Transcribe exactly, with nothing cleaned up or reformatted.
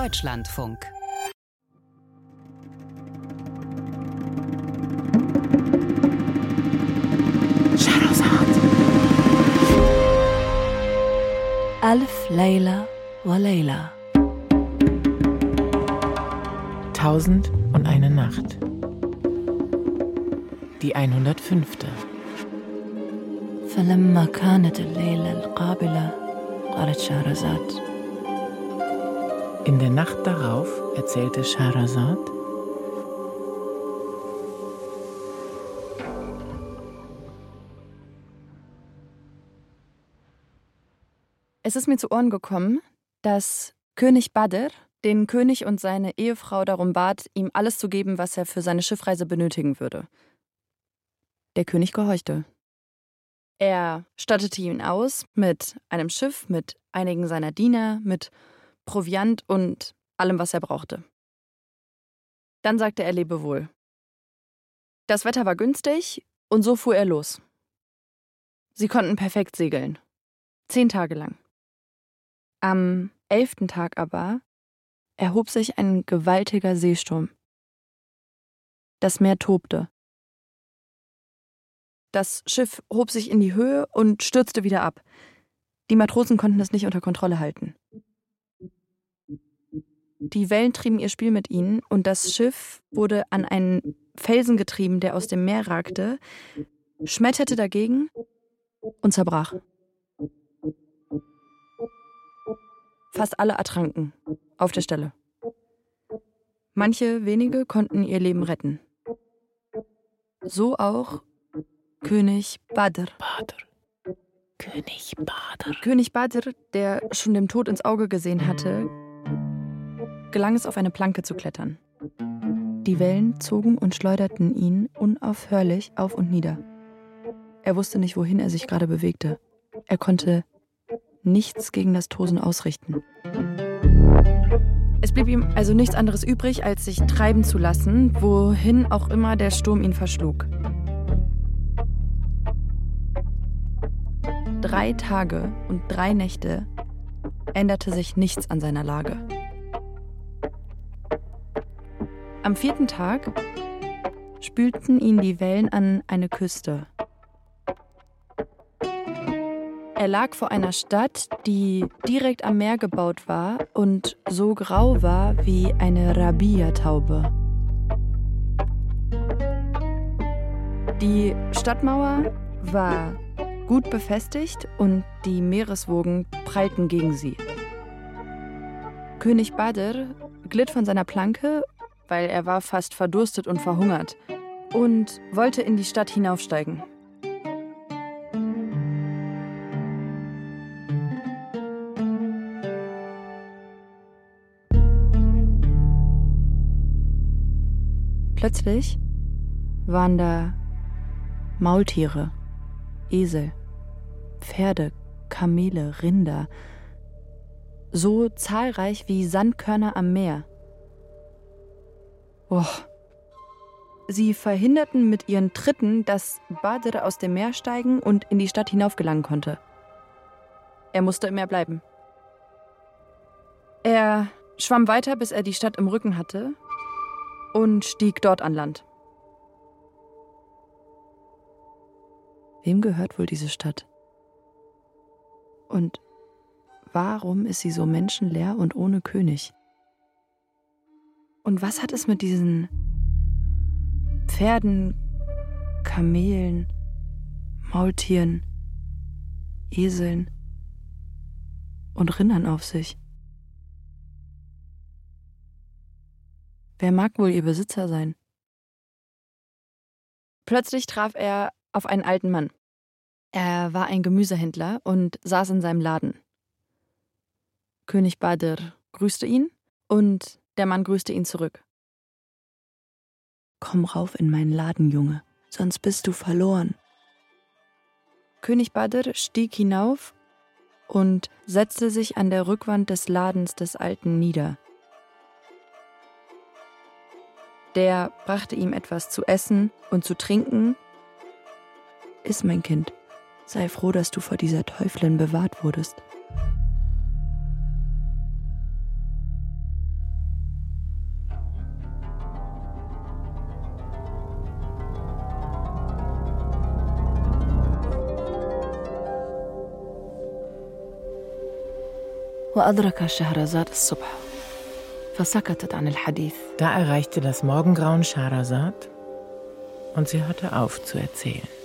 Deutschlandfunk. Alf Layla wa Layla. Tausend und eine Nacht. Die hundertfünfte. فلما كانت الليلة القابلة قالت شهرزاد. In der Nacht darauf erzählte Scheherazad: Es ist mir zu Ohren gekommen, dass König Badr den König und seine Ehefrau darum bat, ihm alles zu geben, was er für seine Schiffreise benötigen würde. Der König gehorchte. Er stattete ihn aus mit einem Schiff, mit einigen seiner Diener, mit Proviant und allem, was er brauchte. Dann sagte er Lebewohl. Das Wetter war günstig und so fuhr er los. Sie konnten perfekt segeln. Zehn Tage lang. Am elften Tag aber erhob sich ein gewaltiger Seesturm. Das Meer tobte. Das Schiff hob sich in die Höhe und stürzte wieder ab. Die Matrosen konnten es nicht unter Kontrolle halten. Die Wellen trieben ihr Spiel mit ihnen und das Schiff wurde an einen Felsen getrieben, der aus dem Meer ragte, schmetterte dagegen und zerbrach. Fast alle ertranken, auf der Stelle. Manche wenige konnten ihr Leben retten. So auch König Badr. Badr. König Badr. König Badr, der schon dem Tod ins Auge gesehen hatte, gelang es, auf eine Planke zu klettern. Die Wellen zogen und schleuderten ihn unaufhörlich auf und nieder. Er wusste nicht, wohin er sich gerade bewegte. Er konnte nichts gegen das Tosen ausrichten. Es blieb ihm also nichts anderes übrig, als sich treiben zu lassen, wohin auch immer der Sturm ihn verschlug. Drei Tage und drei Nächte änderte sich nichts an seiner Lage. Am vierten Tag spülten ihn die Wellen an eine Küste. Er lag vor einer Stadt, die direkt am Meer gebaut war und so grau war wie eine Rabia-Taube. Die Stadtmauer war gut befestigt und die Meereswogen prallten gegen sie. König Badr glitt von seiner Planke, weil er war fast verdurstet und verhungert, und wollte in die Stadt hinaufsteigen. Plötzlich waren da Maultiere, Esel, Pferde, Kamele, Rinder, so zahlreich wie Sandkörner am Meer. Oh. Sie verhinderten mit ihren Tritten, dass Badr aus dem Meer steigen und in die Stadt hinaufgelangen konnte. Er musste im Meer bleiben. Er schwamm weiter, bis er die Stadt im Rücken hatte und stieg dort an Land. Wem gehört wohl diese Stadt? Und warum ist sie so menschenleer und ohne König? Und was hat es mit diesen Pferden, Kamelen, Maultieren, Eseln und Rindern auf sich? Wer mag wohl ihr Besitzer sein? Plötzlich traf er auf einen alten Mann. Er war ein Gemüsehändler und saß in seinem Laden. König Badr grüßte ihn und der Mann grüßte ihn zurück. Komm rauf in meinen Laden, Junge, sonst bist du verloren. König Badr stieg hinauf und setzte sich an der Rückwand des Ladens des Alten nieder. Der brachte ihm etwas zu essen und zu trinken. Iss, mein Kind, sei froh, dass du vor dieser Teuflin bewahrt wurdest. وأدرك شهرزاد الصبح فسكتت عن الحديث. Da erreichte das Morgengrauen Scheherazad und sie hörte auf zu erzählen.